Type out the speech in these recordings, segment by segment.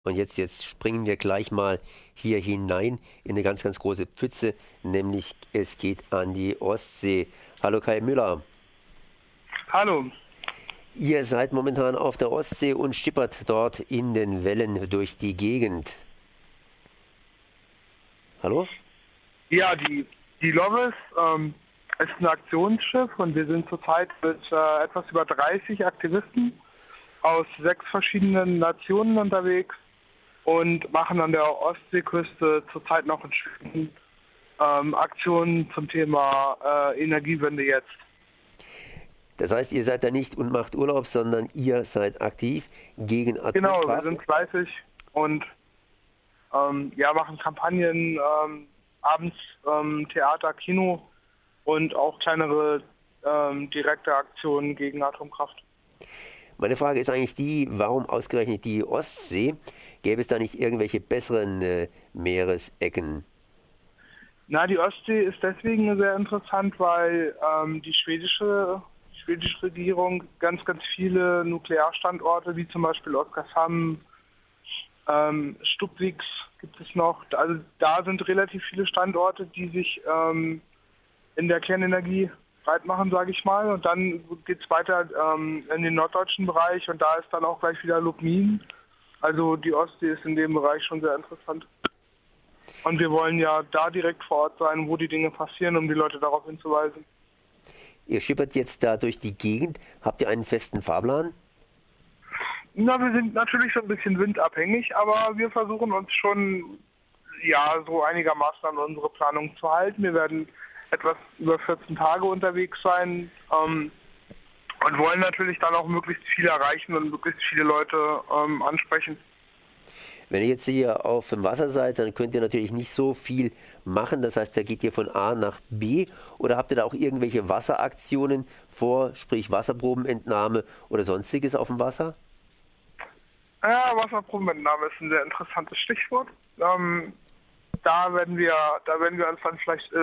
Und jetzt springen wir gleich mal hier hinein in eine ganz, ganz große Pfütze, nämlich es geht an die Ostsee. Hallo Kai Müller. Hallo. Ihr seid momentan auf der Ostsee und schippert dort in den Wellen durch die Gegend. Hallo? Ja, die Lovis ist ein Aktionsschiff und wir sind zurzeit mit etwas über 30 Aktivisten aus 6 verschiedenen Nationen unterwegs und machen an der Ostseeküste zurzeit noch in Schweden Aktionen zum Thema Energiewende jetzt. Das heißt, ihr seid da nicht und macht Urlaub, sondern ihr seid aktiv gegen Atomkraft? Genau, wir sind fleißig und machen Kampagnen, abends Theater, Kino und auch kleinere direkte Aktionen gegen Atomkraft. Meine Frage ist eigentlich die, warum ausgerechnet die Ostsee? Gäbe es da nicht irgendwelche besseren Meeresecken? Na, die Ostsee ist deswegen sehr interessant, weil die schwedische Regierung ganz, ganz viele Nuklearstandorte, wie zum Beispiel Oskarshamn, Stubbviks gibt es noch. Also da sind relativ viele Standorte, die sich in der Kernenergie breit machen, sage ich mal. Und dann geht es weiter in den norddeutschen Bereich und da ist dann auch gleich wieder Lubmin. Also die Ostsee ist in dem Bereich schon sehr interessant. Und wir wollen ja da direkt vor Ort sein, wo die Dinge passieren, um die Leute darauf hinzuweisen. Ihr schippert jetzt da durch die Gegend. Habt ihr einen festen Fahrplan? Na, wir sind natürlich schon ein bisschen windabhängig, aber wir versuchen uns schon so einigermaßen an unsere Planung zu halten. Wir werden etwas über 14 Tage unterwegs sein und wollen natürlich dann auch möglichst viel erreichen und möglichst viele Leute ansprechen. Wenn ihr jetzt hier auf dem Wasser seid, dann könnt ihr natürlich nicht so viel machen. Das heißt, da geht ihr von A nach B. Oder habt ihr da auch irgendwelche Wasseraktionen vor, sprich Wasserprobenentnahme oder sonstiges auf dem Wasser? Ja, Wasserprobenentnahme ist ein sehr interessantes Stichwort. Da werden wir uns dann vielleicht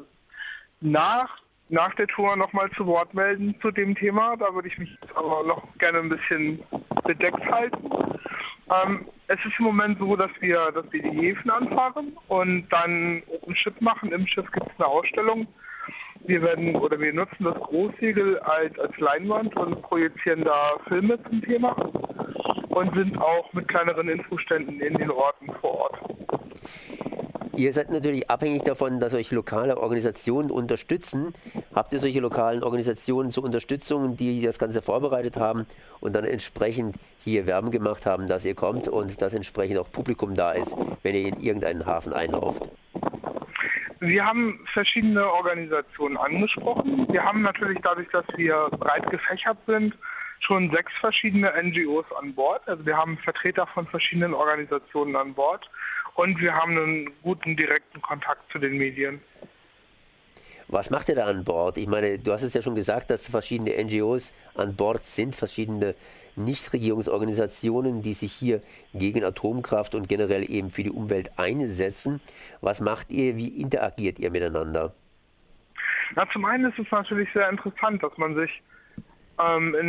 nach der Tour nochmal zu Wort melden zu dem Thema. Da würde ich mich aber noch gerne ein bisschen bedeckt halten. Es ist im Moment so, dass wir die Häfen anfahren und dann Open Ship machen. Im Schiff gibt es eine Ausstellung. Wir nutzen das Großsegel als Leinwand und projizieren da Filme zum Thema und sind auch mit kleineren Infoständen in den Orten vor Ort. Ihr seid natürlich abhängig davon, dass euch lokale Organisationen unterstützen. Habt ihr solche lokalen Organisationen zur Unterstützung, die das Ganze vorbereitet haben und dann entsprechend hier Werbung gemacht haben, dass ihr kommt und dass entsprechend auch Publikum da ist, wenn ihr in irgendeinen Hafen einlauft? Wir haben verschiedene Organisationen angesprochen. Wir haben natürlich dadurch, dass wir breit gefächert sind, schon 6 verschiedene NGOs an Bord. Also wir haben Vertreter von verschiedenen Organisationen an Bord und wir haben einen guten direkten Kontakt zu den Medien. Was macht ihr da an Bord? Ich meine, du hast es ja schon gesagt, dass verschiedene NGOs an Bord sind, verschiedene Nichtregierungsorganisationen, die sich hier gegen Atomkraft und generell eben für die Umwelt einsetzen. Was macht ihr? Wie interagiert ihr miteinander? Na, zum einen ist es natürlich sehr interessant, dass man sich in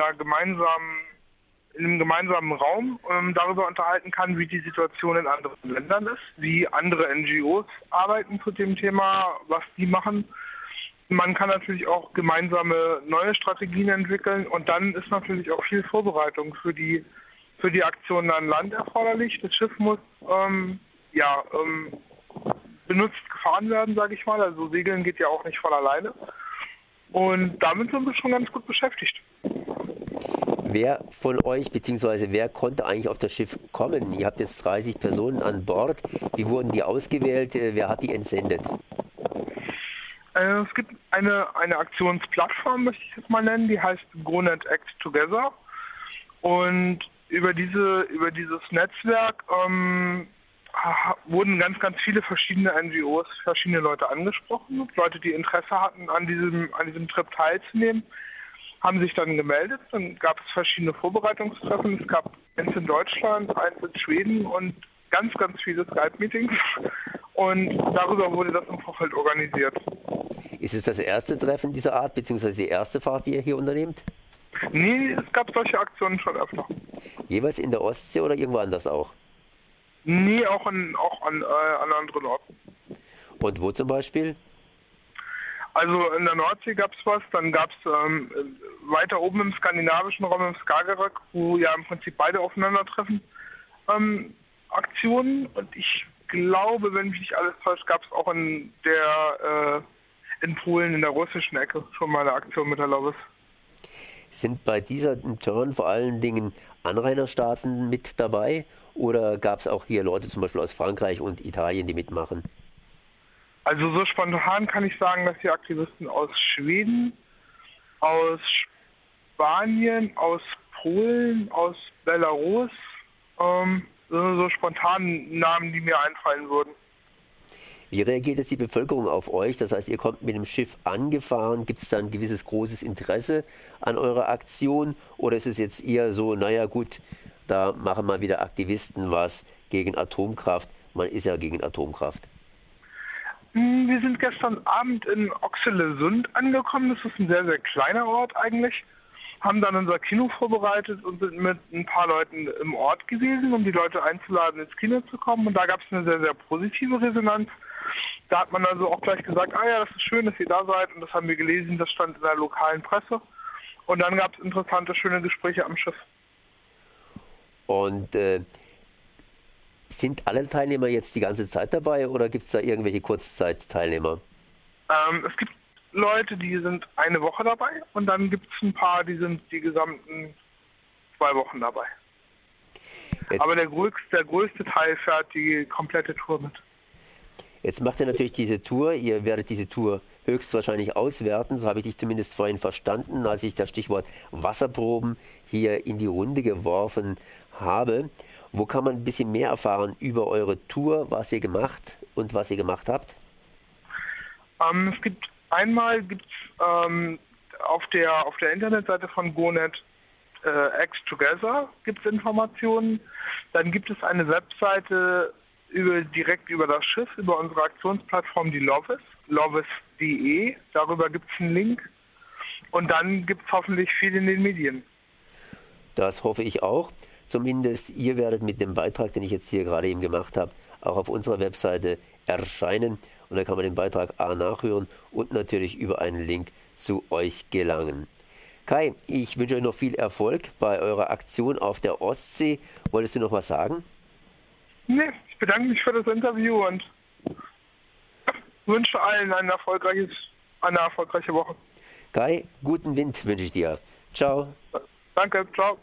einem gemeinsamen Raum darüber unterhalten kann, wie die Situation in anderen Ländern ist, wie andere NGOs arbeiten zu dem Thema, was die machen. Man kann natürlich auch gemeinsame neue Strategien entwickeln und dann ist natürlich auch viel Vorbereitung für die Aktionen an Land erforderlich. Das Schiff muss benutzt gefahren werden, sage ich mal. Also Segeln geht ja auch nicht von alleine. Und damit sind wir schon ganz gut beschäftigt. Wer von euch, beziehungsweise wer konnte eigentlich auf das Schiff kommen? Ihr habt jetzt 30 Personen an Bord. Wie wurden die ausgewählt? Wer hat die entsendet? Es gibt eine Aktionsplattform, möchte ich es mal nennen, die heißt GoNet Act Together. Und über dieses Netzwerk wurden ganz, ganz viele verschiedene NGOs, verschiedene Leute angesprochen. Leute, die Interesse hatten, an diesem Trip teilzunehmen, haben sich dann gemeldet. Dann gab es verschiedene Vorbereitungstreffen. Es gab eins in Deutschland, eins in Schweden und ganz, ganz viele Skype-Meetings. Und darüber wurde das im Vorfeld organisiert. Ist es das erste Treffen dieser Art, beziehungsweise die erste Fahrt, die ihr hier unternehmt? Nee, es gab solche Aktionen schon öfter. Jeweils in der Ostsee oder irgendwo anders auch? Nee, an anderen Orten. Und wo zum Beispiel? Also in der Nordsee gab es was, dann gab es weiter oben im skandinavischen Raum, im Skagerrak, wo ja im Prinzip beide aufeinandertreffen, Aktionen. Und ich glaube, wenn mich nicht alles täuscht, gab es auch in Polen, in der russischen Ecke, schon mal eine Aktion mit der Lovis. Sind bei dieser Turn vor allen Dingen Anrainerstaaten mit dabei oder gab es auch hier Leute zum Beispiel aus Frankreich und Italien, die mitmachen? Also so spontan kann ich sagen, dass die Aktivisten aus Schweden, aus Spanien, aus Polen, aus Belarus, so spontan Namen, die mir einfallen würden. Wie reagiert jetzt die Bevölkerung auf euch? Das heißt, ihr kommt mit dem Schiff angefahren. Gibt es da ein gewisses großes Interesse an eurer Aktion? Oder ist es jetzt eher so, naja gut, da machen mal wieder Aktivisten was gegen Atomkraft. Man ist ja gegen Atomkraft. Wir sind gestern Abend in Oxelösund angekommen. Das ist ein sehr, sehr kleiner Ort eigentlich. Haben dann unser Kino vorbereitet und sind mit ein paar Leuten im Ort gewesen, um die Leute einzuladen, ins Kino zu kommen. Und da gab es eine sehr, sehr positive Resonanz. Da hat man also auch gleich gesagt, ah ja, das ist schön, dass ihr da seid. Und das haben wir gelesen, das stand in der lokalen Presse. Und dann gab es interessante, schöne Gespräche am Schiff. Und sind alle Teilnehmer jetzt die ganze Zeit dabei oder gibt es da irgendwelche Kurzzeit-Teilnehmer? Es gibt Leute, die sind eine Woche dabei und dann gibt es ein paar, die sind die gesamten 2 Wochen dabei. Jetzt, aber der größte Teil fährt die komplette Tour mit. Jetzt macht ihr natürlich diese Tour, ihr werdet diese Tour höchstwahrscheinlich auswerten, so habe ich dich zumindest vorhin verstanden, als ich das Stichwort Wasserproben hier in die Runde geworfen habe. Wo kann man ein bisschen mehr erfahren über eure Tour, was ihr gemacht und was ihr gemacht habt? Es gibt auf der Internetseite von GoNet X Together gibt es Informationen. Dann gibt es eine Webseite direkt über das Schiff, über unsere Aktionsplattform, die lovis.de. Darüber gibt es einen Link. Und dann gibt es hoffentlich viel in den Medien. Das hoffe ich auch. Zumindest ihr werdet mit dem Beitrag, den ich jetzt hier gerade eben gemacht habe, auch auf unserer Webseite erscheinen. Und da kann man den Beitrag A nachhören und natürlich über einen Link zu euch gelangen. Kai, ich wünsche euch noch viel Erfolg bei eurer Aktion auf der Ostsee. Wolltest du noch was sagen? Nee, ich bedanke mich für das Interview und wünsche allen eine erfolgreiche Woche. Kai, guten Wind wünsche ich dir. Ciao. Danke, ciao.